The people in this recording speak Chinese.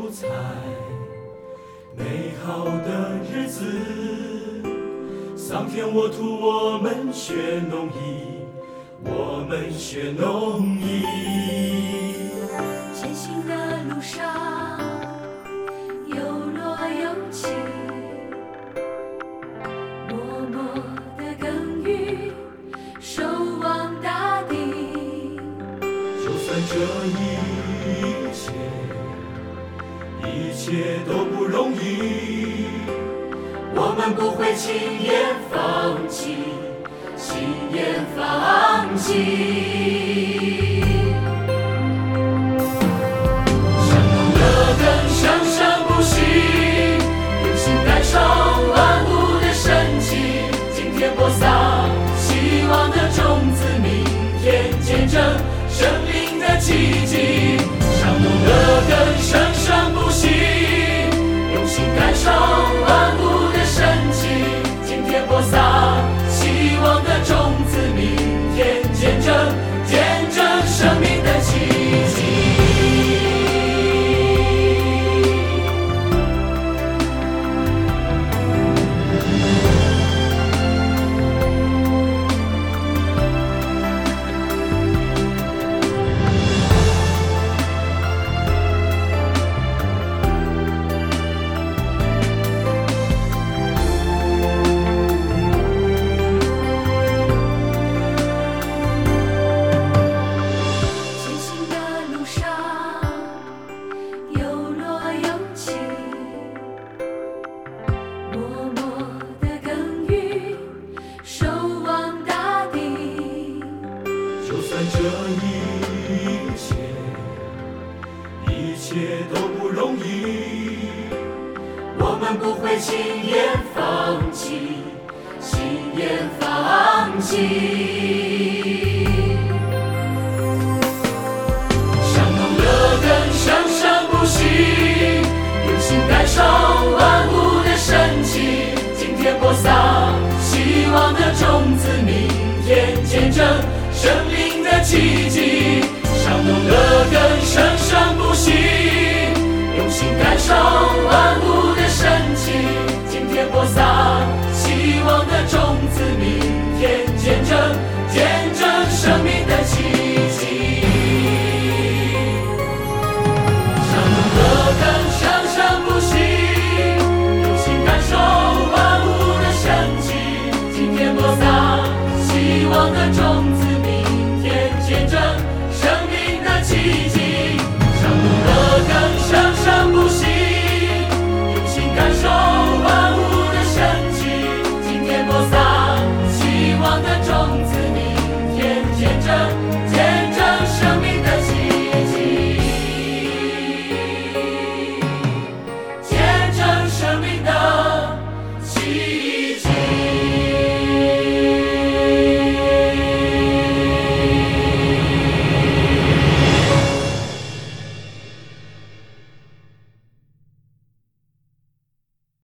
彩，美好的日子，桑田沃土我们学农艺，我们学农艺。 前行的路上有落有起，默默的耕耘，守望大地。 就算这一切都不容易，我们不会轻言放弃，轻言放弃。向农的根生生不息，用心感受万物的神奇。今天播撒希望的种子，明天见证生命的奇迹。向农的根生生不息，用心感受万物的神奇。今天播撒希望的种子，明天见证生命的奇迹。就算这一切都不容易，我们不会轻言放弃，轻言放弃。向农的根生生不息，用心感受万物的神奇。今天播撒希望的种子，明天见证生命的奇迹。向农的根生生不息，